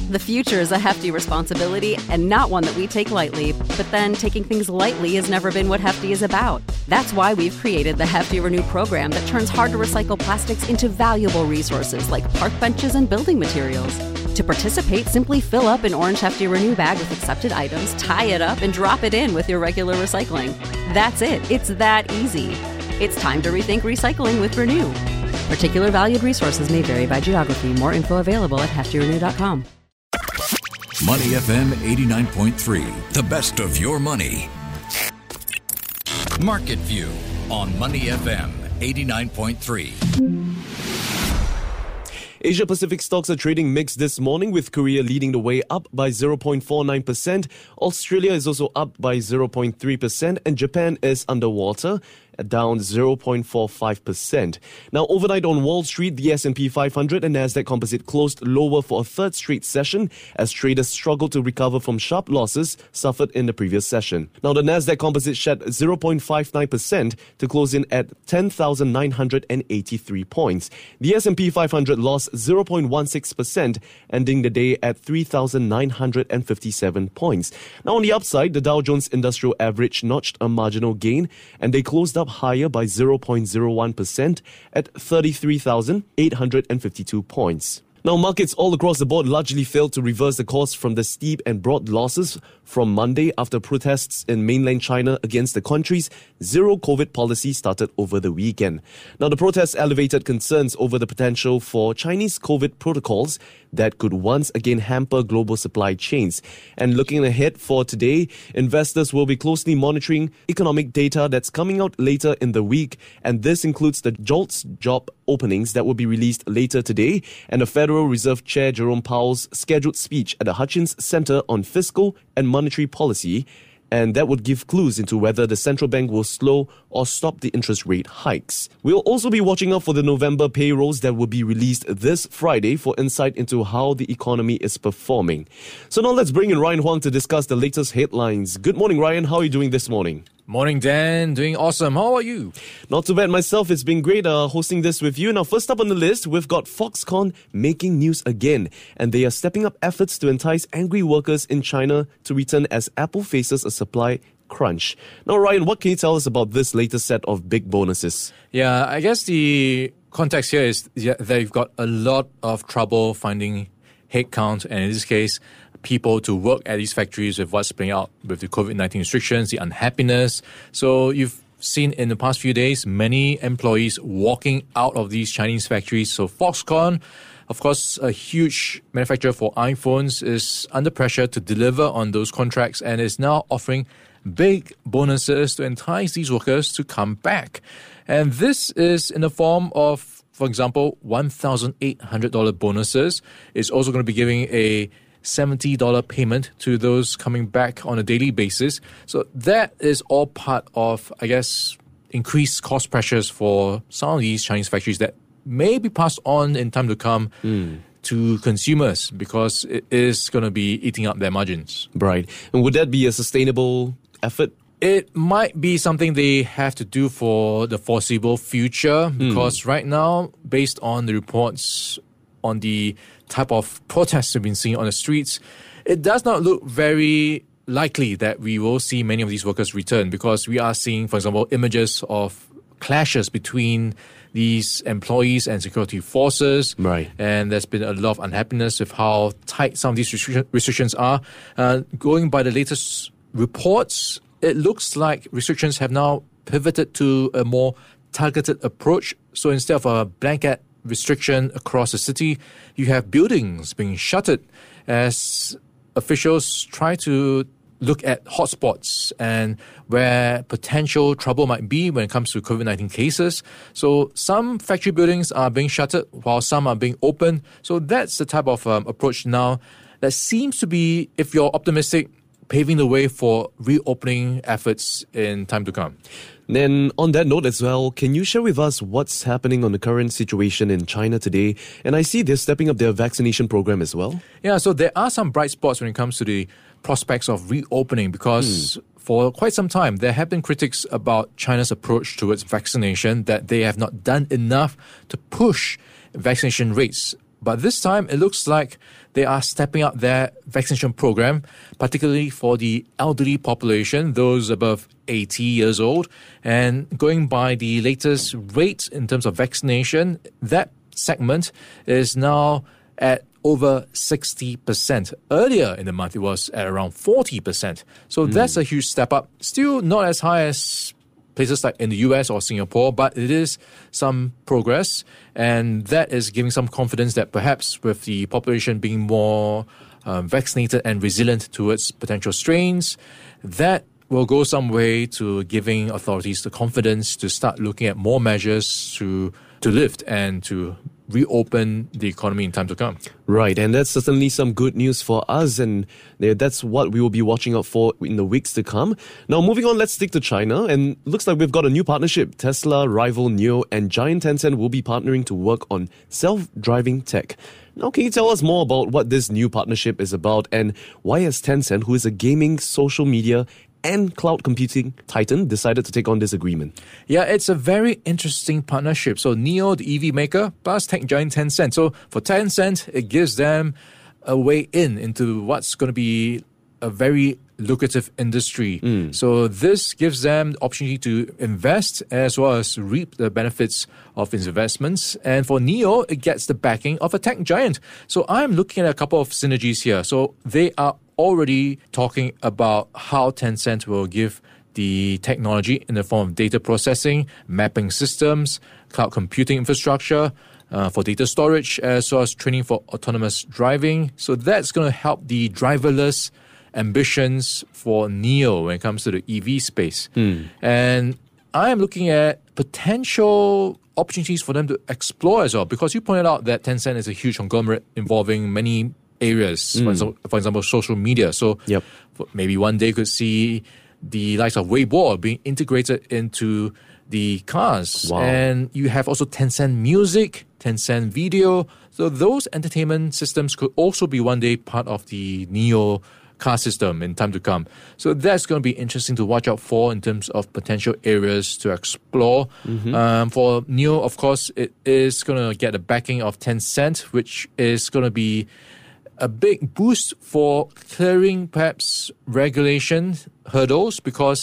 The future is a hefty responsibility and not one that we take lightly. But then taking things lightly has never been what Hefty is about. That's why we've created the Hefty Renew program that turns hard-to-recycle plastics into valuable resources like park benches and building materials. To participate, simply fill up an orange Hefty Renew bag with accepted items, tie it up, and drop it in with your regular recycling. That's it. It's that easy. It's time to rethink recycling with Renew. Particular valued resources may vary by geography. More info available at heftyrenew.com. Money FM 89.3, the best of your money. Market View on Money FM 89.3. Asia Pacific stocks are trading mixed this morning, with Korea leading the way up by 0.49%. Australia is also up by 0.3%, and Japan is underwater, down 0.45%. Now, overnight on Wall Street, the S&P 500 and Nasdaq Composite closed lower for a third straight session as traders struggled to recover from sharp losses suffered in the previous session. Now, the Nasdaq Composite shed 0.59% to close in at 10,983 points. The S&P 500 lost 0.16%, ending the day at 3,957 points. Now, on the upside, the Dow Jones Industrial Average notched a marginal gain, and they closed up higher by 0.01% at 33,852 points. Now, markets all across the board largely failed to reverse the course from the steep and broad losses from Monday after protests in mainland China against the country's zero-COVID policy started over the weekend. Now, the protests elevated concerns over the potential for Chinese COVID protocols that could once again hamper global supply chains. And looking ahead for today, investors will be closely monitoring economic data that's coming out later in the week, and this includes the JOLTS job openings that will be released later today, and the Federal Reserve Chair Jerome Powell's scheduled speech at the Hutchins Center on Fiscal and Monetary Policy, and that would give clues into whether the central bank will slow or stop the interest rate hikes. We'll also be watching out for the November payrolls that will be released this Friday for insight into how the economy is performing. So now let's bring in Ryan Huang to discuss the latest headlines. Good morning, Ryan. How are you doing this morning? Morning, Dan. Doing awesome. How are you? Not too bad myself. It's been great hosting this with you. Now, first up on the list, we've got Foxconn making news again, and they are stepping up efforts to entice angry workers in China to return as Apple faces a supply crunch. Now, Ryan, what can you tell us about this latest set of big bonuses? Yeah, I guess the context here is they've got a lot of trouble finding headcount, and in this case, people to work at these factories with what's playing out with the COVID-19 restrictions, the unhappiness. So you've seen in the past few days, many employees walking out of these Chinese factories. So Foxconn, of course, a huge manufacturer for iPhones, is under pressure to deliver on those contracts and is now offering big bonuses to entice these workers to come back. And this is in the form of, for example, $1,800 bonuses. It's also going to be giving a $70 payment to those coming back on a daily basis. So that is all part of, I guess, increased cost pressures for some of these Chinese factories that may be passed on in time to come to consumers, because it is going to be eating up their margins. Right. And would that be a sustainable effort? It might be something they have to do for the foreseeable future, because right now, based on the reports on the type of protests we've been seeing on the streets, it does not look very likely that we will see many of these workers return, because we are seeing, for example, images of clashes between these employees and security forces. Right. And there's been a lot of unhappiness with how tight some of these restrictions are. Going by the latest reports, it looks like restrictions have now pivoted to a more targeted approach. So instead of a blanket restriction across the city, you have buildings being shuttered as officials try to look at hotspots and where potential trouble might be when it comes to COVID-19 cases. So some factory buildings are being shuttered while some are being opened. So that's the type of approach now that seems to be, if you're optimistic, paving the way for reopening efforts in time to come. Then on that note as well, can you share with us what's happening on the current situation in China today? And I see they're stepping up their vaccination program as well. Yeah, so there are some bright spots when it comes to the prospects of reopening, because for quite some time there have been critics about China's approach towards vaccination, that they have not done enough to push vaccination rates But this time, it looks like they are stepping up their vaccination program, particularly for the elderly population, those above 80 years old. And going by the latest rate in terms of vaccination, that segment is now at over 60%. Earlier in the month, it was at around 40%. So that's a huge step up. Still not as high as places like in the US or Singapore, but it is some progress. And that is giving some confidence that perhaps with the population being more vaccinated and resilient towards potential strains, that will go some way to giving authorities the confidence to start looking at more measures to lift and to reopen the economy in time to come. Right, and that's certainly some good news for us, and that's what we will be watching out for in the weeks to come. Now, moving on, let's stick to China, and looks like we've got a new partnership. Tesla, rival NIO, and giant Tencent will be partnering to work on self-driving tech. Now, can you tell us more about what this new partnership is about, and why has Tencent, who is a gaming, social media, and cloud computing titan, decided to take on this agreement? Yeah, it's a very interesting partnership. So NIO, the EV maker, plus tech giant Tencent. So for Tencent, it gives them a way into what's going to be a very lucrative industry. So this gives them the opportunity to invest as well as reap the benefits of its investments. And for NIO, it gets the backing of a tech giant. So I'm looking at a couple of synergies here. So they are already talking about how Tencent will give the technology in the form of data processing, mapping systems, cloud computing infrastructure, for data storage, as well as training for autonomous driving. So that's going to help the driverless ambitions for NIO when it comes to the EV space. And I am looking at potential opportunities for them to explore as well, because you pointed out that Tencent is a huge conglomerate involving many areas, for example, social media. So maybe one day could see the likes of Weibo being integrated into the cars. Wow. And you have also Tencent Music, Tencent Video. So those entertainment systems could also be one day part of the NIO car system in time to come. So that's going to be interesting to watch out for in terms of potential areas to explore. For NIO, of course, it is going to get the backing of Tencent, which is going to be a big boost for clearing perhaps regulation hurdles, because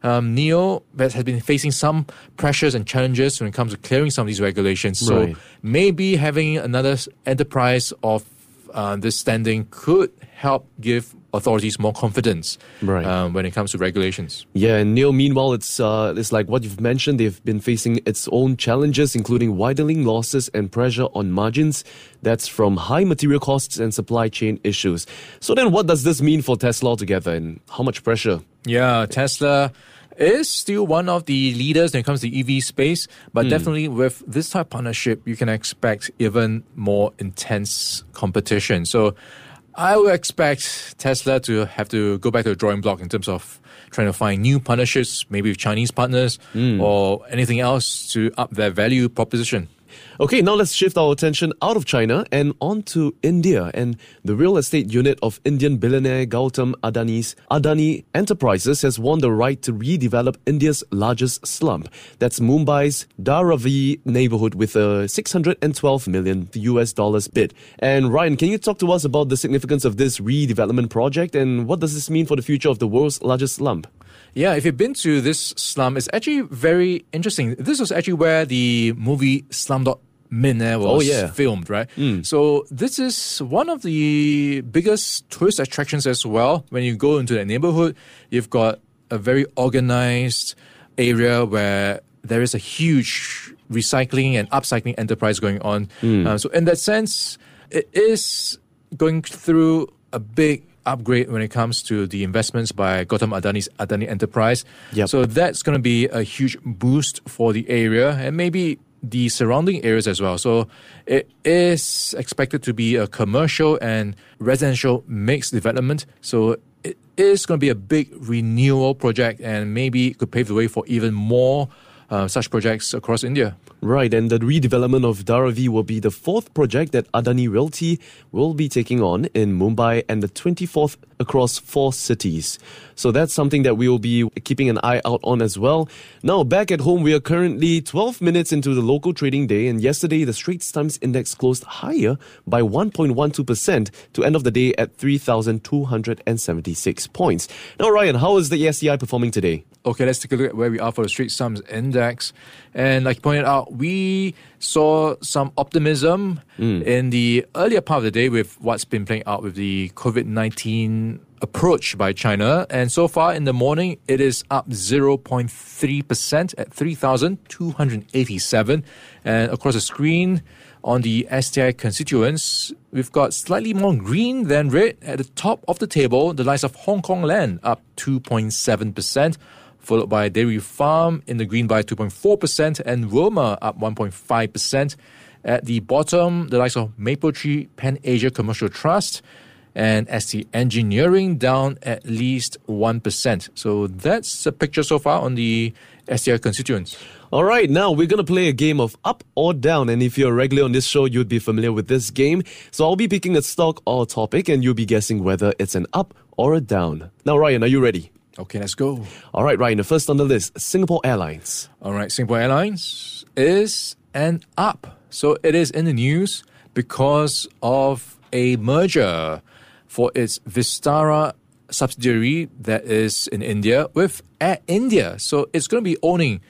NIO has been facing some pressures and challenges when it comes to clearing some of these regulations. So maybe having another enterprise of this standing could help give authorities more confidence when it comes to regulations. Yeah, and NIO, meanwhile, it's like what you've mentioned. They've been facing its own challenges, including widening losses and pressure on margins. That's from high material costs and supply chain issues. So then what does this mean for Tesla altogether, and how much pressure? Yeah, Tesla is still one of the leaders when it comes to the EV space, but definitely with this type of partnership, you can expect even more intense competition. So I would expect Tesla to have to go back to the drawing block in terms of trying to find new partnerships, maybe with Chinese partners or anything else to up their value proposition. Okay, now let's shift our attention out of China and on to India. And the real estate unit of Indian billionaire Gautam Adani's Adani Enterprises has won the right to redevelop India's largest slum. That's Mumbai's Dharavi neighborhood with a $612 million US bid. And Ryan, can you talk to us about the significance of this redevelopment project, and what does this mean for the future of the world's largest slum? Yeah, if you've been to this slum, it's actually very interesting. This was actually where the movie Slumdog Millionaire was filmed, right? So this is one of the biggest tourist attractions as well. When you go into that neighborhood, you've got a very organized area where there is a huge recycling and upcycling enterprise going on. So in that sense, it is going through a big upgrade when it comes to the investments by Gautam Adani's Adani Enterprise. So that's going to be a huge boost for the area and maybe the surrounding areas as well. So it is expected to be a commercial and residential mixed development. So it is going to be a big renewal project, and maybe it could pave the way for even more such projects across India. Right, and the redevelopment of Dharavi will be the fourth project that Adani Realty will be taking on in Mumbai, and the 24th across 4 cities. So that's something that we will be keeping an eye out on as well. Now, back at home, we are currently 12 minutes into the local trading day, and yesterday the Straits Times Index closed higher by 1.12% to end of the day at 3,276 points. Now, Ryan, how is the STI performing today? Okay, let's take a look at where we are for the Straits Times Index. And like you pointed out, we saw some optimism in the earlier part of the day with what's been playing out with the COVID-19 approach by China. And so far in the morning, it is up 0.3% at 3,287. And across the screen on the STI constituents, we've got slightly more green than red. At the top of the table, the likes of Hong Kong Land up 2.7%. Followed by Dairy Farm in the green by 2.4% and Wilmar up 1.5%. At the bottom, the likes of Mapletree Pan Asia Commercial Trust and ST Engineering down at least 1%. So that's the picture so far on the STI constituents. All right, now we're going to play a game of up or down. And if you're a regular on this show, you'd be familiar with this game. So I'll be picking a stock or a topic and you'll be guessing whether it's an up or a down. Now, Ryan, are you ready? Okay, let's go. All right, Ryan, the first on the list, Singapore Airlines. All right, Singapore Airlines is an up. So it is in the news because of a merger for its Vistara subsidiary that is in India with Air India. So it's going to be owning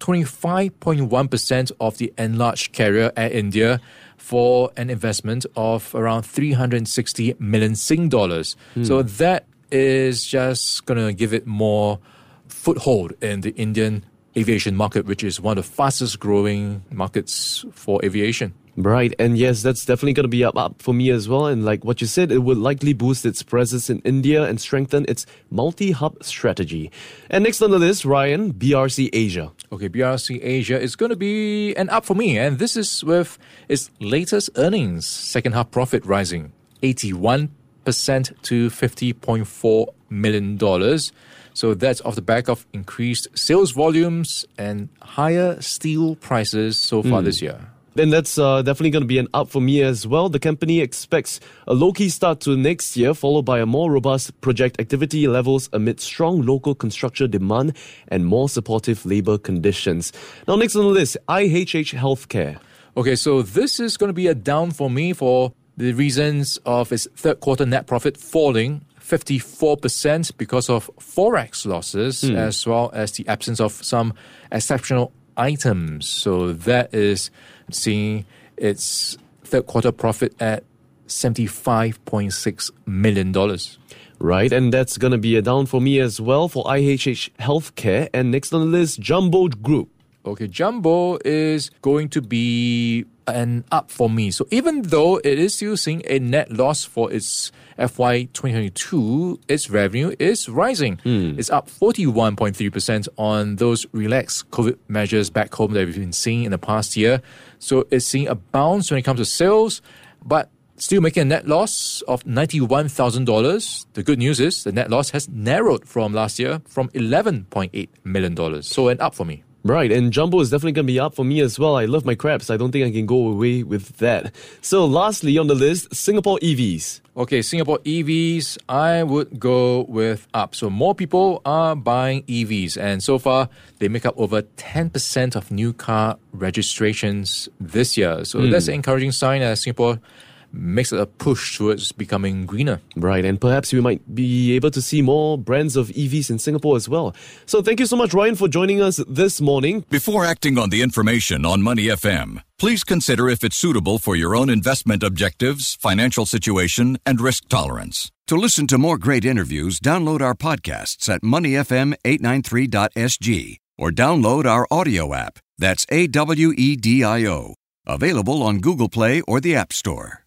25.1% of the enlarged carrier Air India for an investment of around 360 million Sing dollars. So that is just going to give it more foothold in the Indian aviation market, which is one of the fastest growing markets for aviation. Right, and yes, that's definitely going to be up for me as well. And like what you said, it would likely boost its presence in India and strengthen its multi-hub strategy. And next on the list, Ryan, BRC Asia. Okay, BRC Asia is going to be an up for me. And this is with its latest earnings, second half profit rising 81% to $50.4 million. So that's off the back of increased sales volumes and higher steel prices so far this year. Then that's definitely going to be an up for me as well. The company expects a low-key start to next year, followed by a more robust project activity levels amid strong local construction demand and more supportive labor conditions. Now, next on the list, IHH Healthcare. Okay, so this is going to be a down for me for the reasons of its third quarter net profit falling 54% because of Forex losses as well as the absence of some exceptional items. So that is seeing its third quarter profit at $75.6 million. Right, and that's going to be a down for me as well for IHH Healthcare. And next on the list, Jumbo Group. Okay, Jumbo is going to be an up for me. So even though it is still seeing a net loss for its FY 2022, its revenue is rising. It's up 41.3% on those relaxed COVID measures back home that we've been seeing in the past year. So it's seeing a bounce when it comes to sales, but still making a net loss of $91,000. The good news is the net loss has narrowed from last year from $11.8 million. So an up for me. Right, and Jumbo is definitely going to be up for me as well. I love my crabs. I don't think I can go away with that. So lastly on the list, Singapore EVs. Okay, Singapore EVs, I would go with up. So more people are buying EVs, and so far they make up over 10% of new car registrations this year. So that's an encouraging sign as Singapore makes a push towards becoming greener. Right, and perhaps we might be able to see more brands of EVs in Singapore as well. So thank you so much, Ryan, for joining us this morning. Before acting on the information on Money FM, please consider if it's suitable for your own investment objectives, financial situation, and risk tolerance. To listen to more great interviews, download our podcasts at moneyfm893.sg or download our audio app. That's AWEDIO. Available on Google Play or the App Store.